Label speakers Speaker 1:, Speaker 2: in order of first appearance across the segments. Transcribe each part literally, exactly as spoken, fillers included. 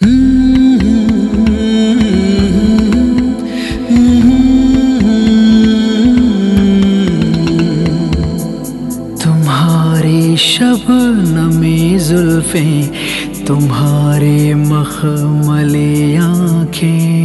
Speaker 1: तुम्हारी शबनमी जुल्फें, तुम्हारे मखमली आँखें,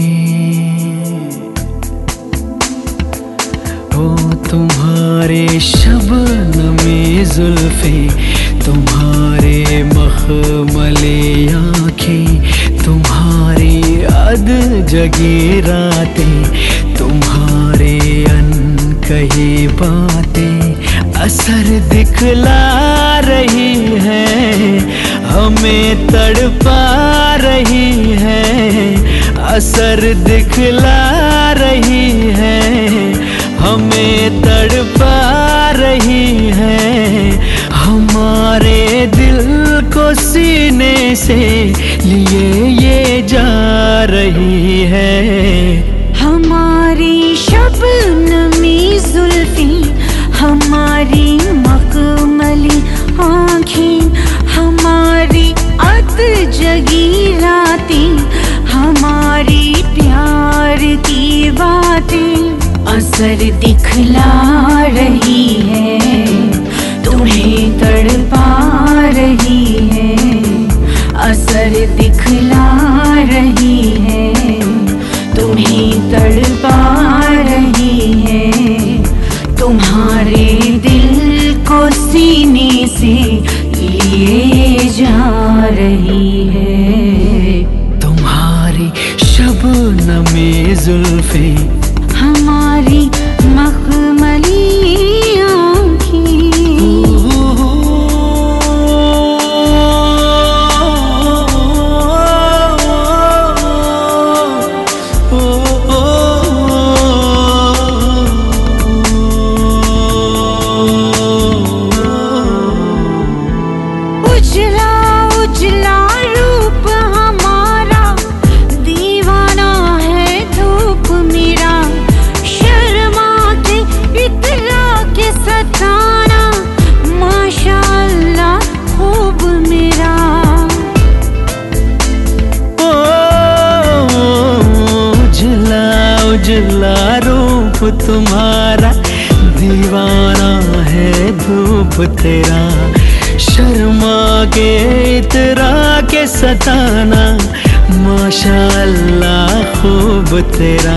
Speaker 1: ओ तुम्हारे शबनमी जुल्फें, तुम्हारे मखमली आँखें, तुम्हारी अध जगी रातें, तुम्हारे अनकही बातें असर दिखला रही है, हमें तड़पा रही है। असर दिखला रही है, हमें तड़पा रही है। हमारे दिल को सीने से लिए ये जा रही है।
Speaker 2: हमारी शबनमी जुल्फें, हमारी मखमली आँखें, हमारी अध जगी रातें, हमारी प्यार की बातें असर दिखला रही है, तुम्हें तड़पा रही है। असर दिखला रही है, तुम्हें तड़पा रही है। तुम्हारे दिल को सीने से लिए जा रही है।
Speaker 1: तुम्हारी शबनमी जुल्फें,
Speaker 2: हमारी मखमली
Speaker 1: उजला रूप तुम्हारा, दीवाना है धूप तेरा। शर्मा के इतरा के सताना, माशाअल्लाह खूब तेरा।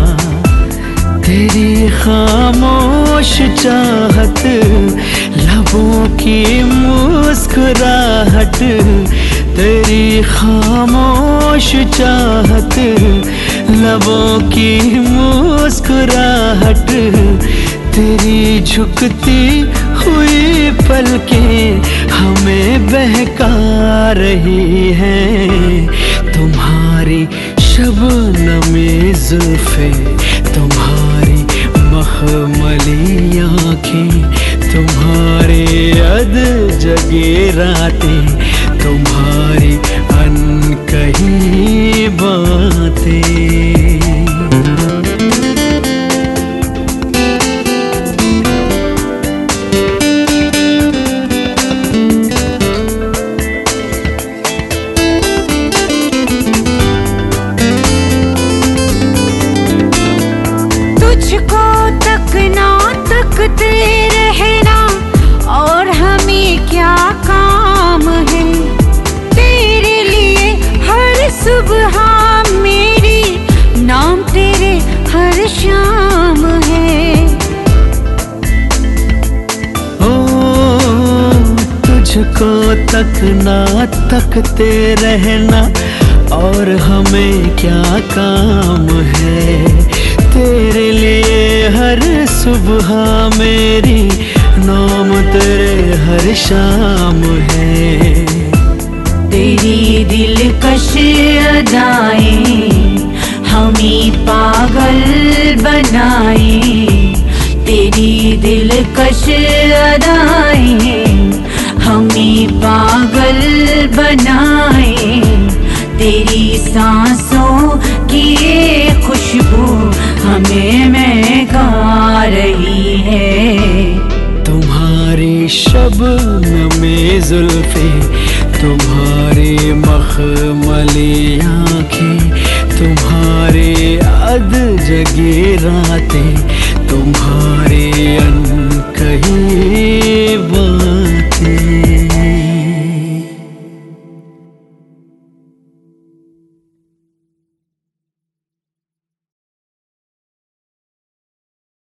Speaker 1: तेरी खामोश चाहत, लबों की मुस्कुराहट, तेरी खामोश चाहत, लबों की मुस्कुराहट, तेरी झुकती हुई पलकें हमें बहका रही हैं। तुम्हारी शबनमी जुल्फें, तुम्हारी मखमली आँखें, तुम्हारे अध जगी रातें, तुम्हारी अनकही बातें।
Speaker 2: तुझको तकना तकते रहना, और हमें क्या काम है। तेरे लिए हर सुबह मेरी, नाम तेरे हर शाम है।
Speaker 1: ओ तुझको तकना तकते रहना, और हमें क्या काम है। तेरे लिए हर सुबह मेरी, नाम तेरे हर शाम है।
Speaker 2: तेरी दिलकश अदाएं हमें पागल बनाए। तेरी दिलकश अदाएं हमें पागल बनाए। तेरी सांसों की ये खुशबू हमें महका रही है।
Speaker 1: तुम्हारी शबनमी जुल्फें, तुम्हारी मखमली आँखें, तुम्हारे अध जगी रातें, तुम्हारी अनकही बातें।